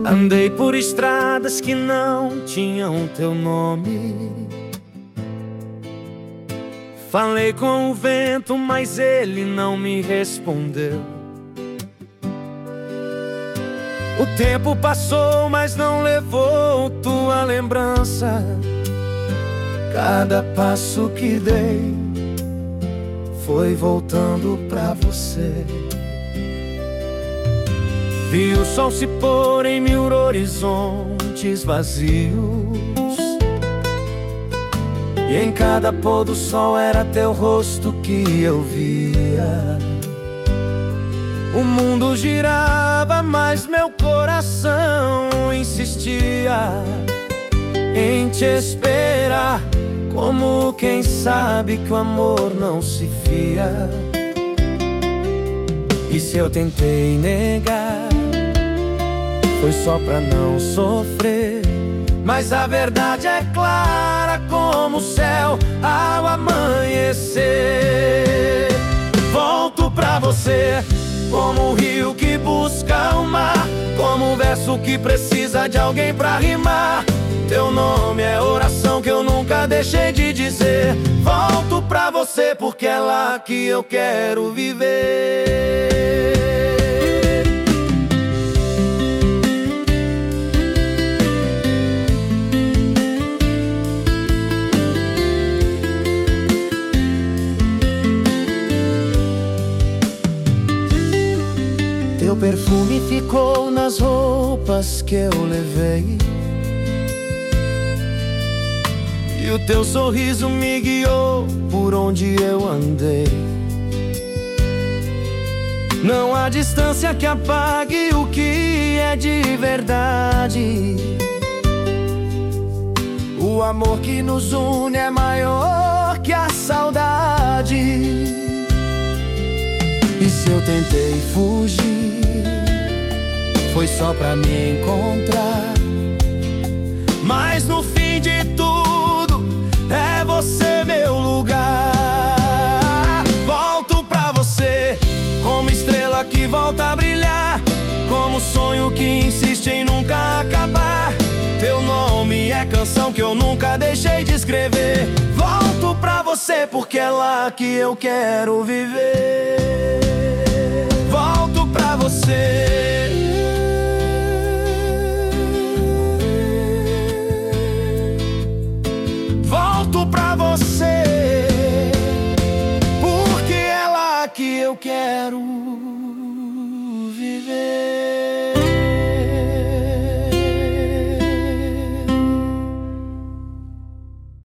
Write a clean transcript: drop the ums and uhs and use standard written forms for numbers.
Andei por estradas que não tinham teu nome. Falei com o vento, mas ele não me respondeu. O tempo passou, mas não levou tua lembrança. Cada passo que dei foi voltando pra você. Vi o sol se pôr em mil horizontes vazios, e em cada pôr do sol era teu rosto que eu via. O mundo girava, mas meu coração insistia em te esperar, como quem sabe que o amor não se fia. E se eu tentei negar, foi só pra não sofrer. Mas a verdade é clara como o céu ao amanhecer. Volto pra você, como o rio que busca o mar, como um verso que precisa de alguém pra rimar. Teu nome é oração que eu nunca deixei de dizer. Volto pra você porque é lá que eu quero viver. Teu perfume ficou nas roupas que eu levei, e o teu sorriso me guiou por onde eu andei. Não há distância que apague o que é de verdade. O amor que nos une é maior que a saudade. E se eu tentei fugir, foi só pra me encontrar. Mas no fim de tudo, é você meu lugar. Volto pra você, como estrela que volta a brilhar, como sonho que insiste em nunca acabar. Teu nome é canção que eu nunca deixei de escrever. Volto pra você porque é lá que eu quero viver. Volto pra você. Volto pra você, porque é lá que eu quero viver.